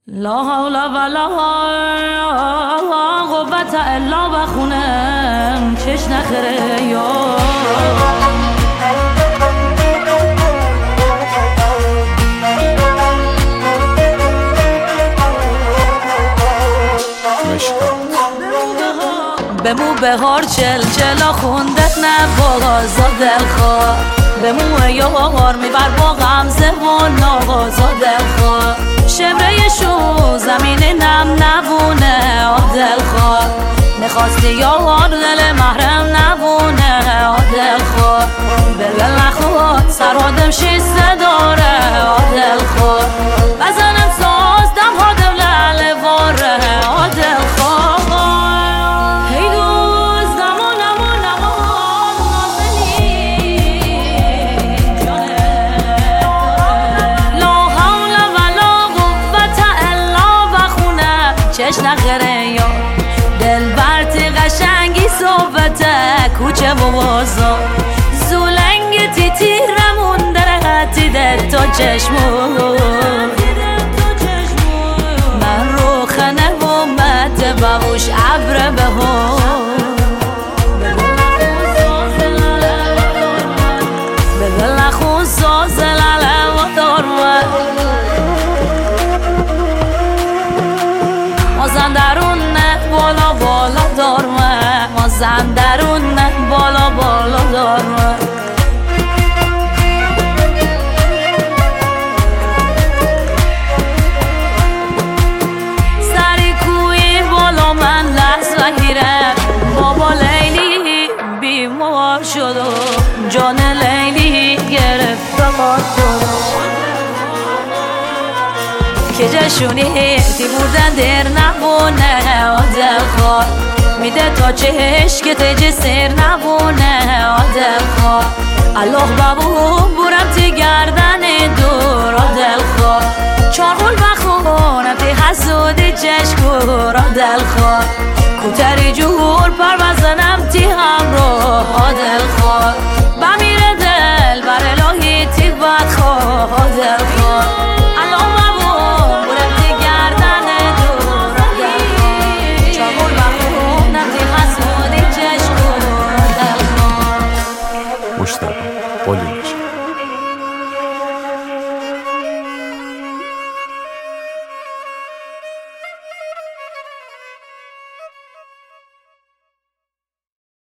لا حول ولا قوت الا بخونم چش نخره یا بمو بهار چلچلا خوندت نوازا دلخواه بمو یار میبر با غمزه و نوازا دلخواه شمره شو زمین نم نبونه دلخواه میخواستی یار دل محرم نبونه دلخواه بلل نخواد سر آدم شیسته داره دلخواه بزنم ساز دم ها دولل واره دلخواه چش نخره یا دل برتی قشنگی صحبته کوچه و بازا زولنگ تی رمون در حتیده تا چشمو من رو خنه و مد بوش عبر به ها ببل نخون ساز لله و دارمه مازن درون بالا بالا دارمه مازن درون بالا بالا دارمه سری کوی بالا من لحظ و گیرم بابا لیلی بیمار شد و جان لیلی گرفت باد شد که جشونی تی بودن در نبونه دلخواه میده تا چهش که تجه سر نبونه دلخواه الله بابو برم تی گردن دور دلخواه چارغول بخونم تی حسودی چشکور دلخواه کوتری جور پر بزنم تی همراه دلخواه بمیره دل بر الهی تی بدخواه دلخواه مشتبه قلیچ